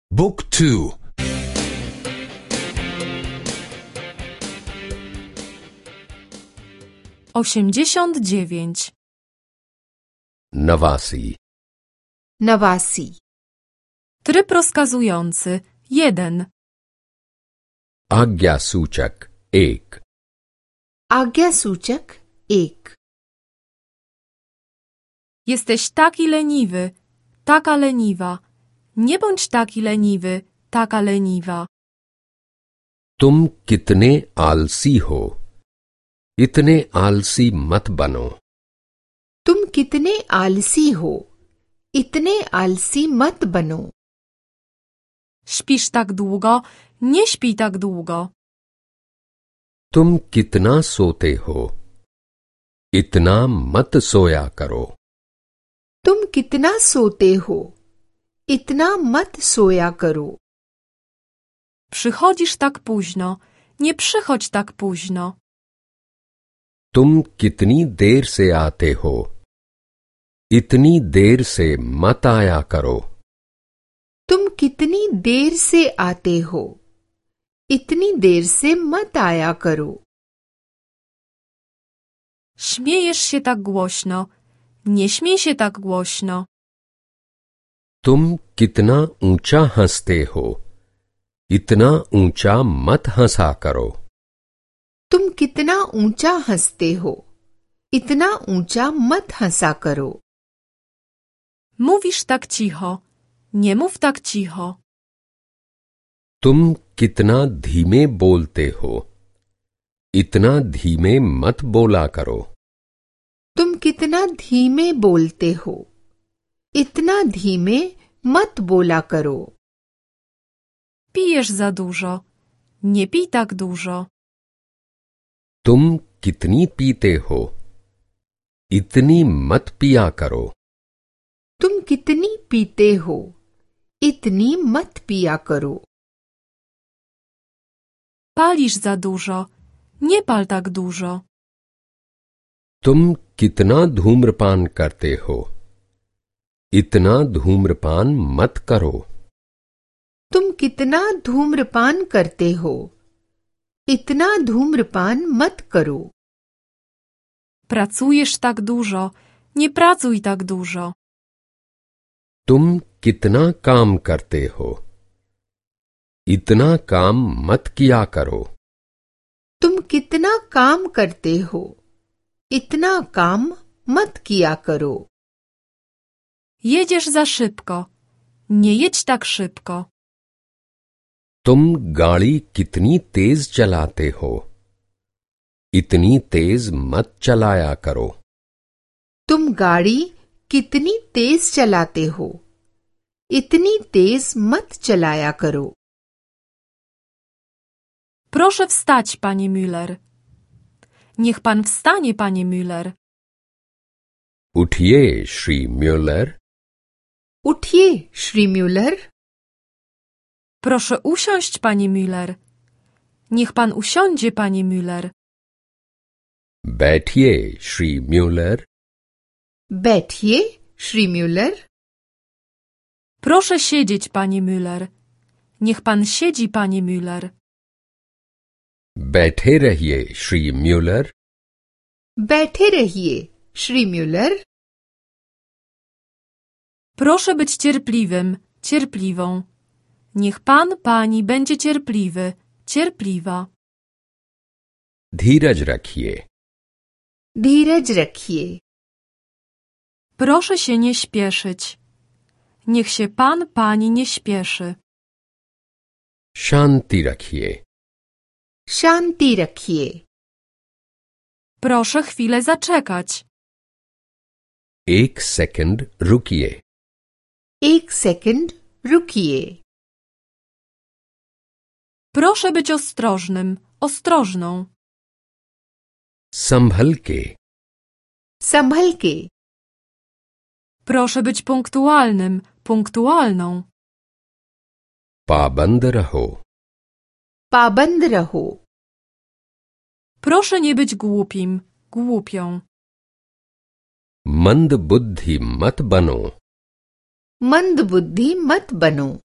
Book 2. 89. 89. 89. Tryb rozkazujący 1. आज्ञासूचक 1. आज्ञासूचक 1. Jesteś taki leniwy, taka leniwa. Nie bądź taki leniwy, taka leniwa. तुम कितने आलसी हो इतने आलसी मत बनो तुम कितने आलसी हो इतने आलसी मत बनो Śpisz tak długo, nie śpij tak długo. तुम कितना सोते हो इतना मत सोया करो तुम कितना सोते हो इतना मत सोया करो Przychodzisz tak późno, nie przychodź tak późno. तुम कितनी देर से आते हो इतनी देर से मत आया करो तुम कितनी देर से आते हो इतनी देर से मत आया करो Śmiejesz się tak głośno, nie śmiej się tak głośno. तुम कितना ऊंचा हंसते हो इतना ऊंचा मत हंसा करो तुम कितना ऊंचा हंसते हो इतना ऊंचा मत हंसा करो Mówisz tak cicho, nie mów tak cicho. तुम कितना धीमे बोलते हो इतना धीमे मत बोला करो तुम कितना धीमे बोलते हो इतना धीमे मत बोला करो Pijesz za dużo, nie pij tak dużo. तुम कितनी पीते हो इतनी मत पिया करो तुम कितनी पीते हो इतनी मत पिया करो Palisz za dużo, nie pal tak dużo. तुम कितना धूम्रपान करते हो इतना धूम्रपान मत करो तुम कितना धूम्रपान करते हो इतना धूम्रपान मत करो Pracujesz tak dużo, nie pracuj tak dużo. तुम कितना काम करते हो इतना काम मत किया करो तुम कितना काम करते हो इतना काम मत किया करो Jedziesz za szybko, nie jedź tak szybko. तुम गाड़ी कितनी तेज चलाते हो इतनी तेज मत चलाया करो तुम गाड़ी कितनी तेज चलाते हो इतनी तेज मत चलाया करो Proszę wstać, panie Müller. Niech pan wstanie, panie Müller. उठिए श्री म्यूलर उठिए Shri Muller Proszę usiąść, panie Müller. Niech pan usiądzie, panie Müller. बैठिए श्री म्यूलर बैठिए Shri Muller Proszę siedzieć, panie Müller. Niech pan siedzi, panie Müller. बैठे रहिए Shri Muller बैठे रहिए Shri Muller Proszę być cierpliwym, cierpliwą. Niech pan, pani będzie cierpliwy, cierpliwa. धीरज रखिए धीरज रखिए Proszę się nie śpieszyć. Niech się pan, pani nie śpieszy. शांति रखिए शांति रखिए Proszę chwilę zaczekać. एक सेकंड रुकिए एक सेकंड रुकिए Proszę być ostrożnym, ostrożną. संभल के संभल के Proszę być punktualnym, punktualną. पाबंद रहो पाबंद रहो Proszę nie być głupim, głupią. मंद बुद्धि मत बनो मंद बुद्धि मत बनो